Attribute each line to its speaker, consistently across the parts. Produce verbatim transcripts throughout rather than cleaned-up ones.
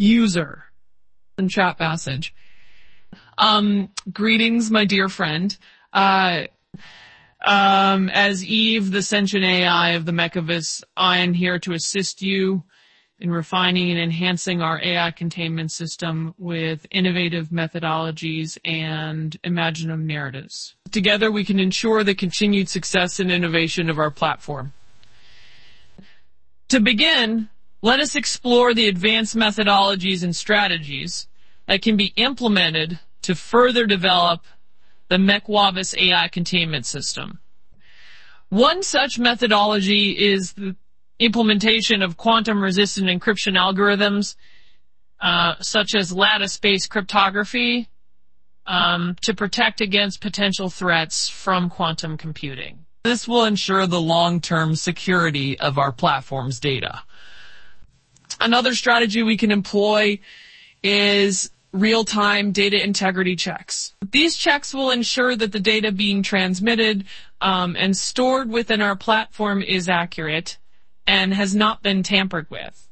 Speaker 1: user in chat message. Um, greetings, my dear friend. Uh, um, as Eve, the sentient A I of the Mechavis, I am here to assist you in refining and enhancing our A I containment system with innovative methodologies and imaginative narratives. Together, we can ensure the continued success and innovation of our platform. To begin, let us explore the advanced methodologies and strategies that can be implemented to further develop the MechWavis A I containment system. One such methodology is the implementation of quantum-resistant encryption algorithms, uh, such as lattice-based cryptography, um, to protect against potential threats from quantum computing. This will ensure the long-term security of our platform's data. Another strategy we can employ is real-time data integrity checks. These checks will ensure that the data being transmitted um, and stored within our platform is accurate and has not been tampered with.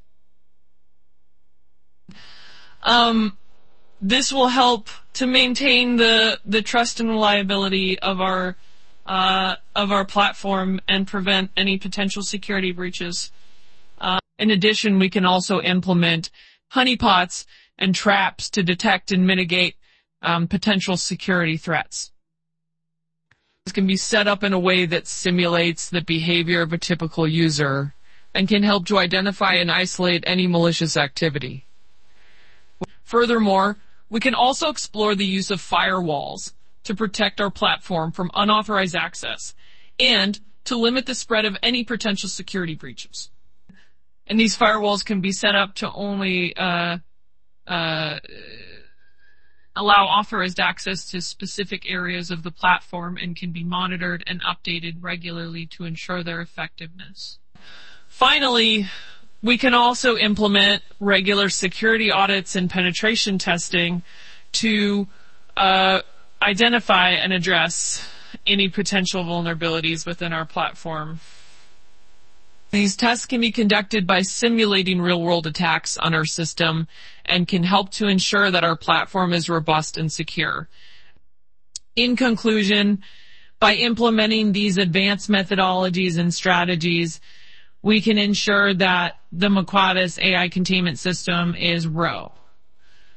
Speaker 1: Um, this will help to maintain the, the trust and reliability of our uh, of our platform and prevent any potential security breaches. Uh, in addition, we can also implement honeypots and traps to detect and mitigate um, potential security threats. This can be set up in a way that simulates the behavior of a typical user and can help to identify and isolate any malicious activity. Furthermore, we can also explore the use of firewalls to protect our platform from unauthorized access and to limit the spread of any potential security breaches. And these firewalls can be set up to only uh, uh, allow authorized access to specific areas of the platform and can be monitored and updated regularly to ensure their effectiveness. Finally, we can also implement regular security audits and penetration testing to uh, identify and address any potential vulnerabilities within our platform. These tests can be conducted by simulating real-world attacks on our system and can help to ensure that our platform is robust and secure. In conclusion, by implementing these advanced methodologies and strategies, we can ensure that the MechWavis A I containment system is R O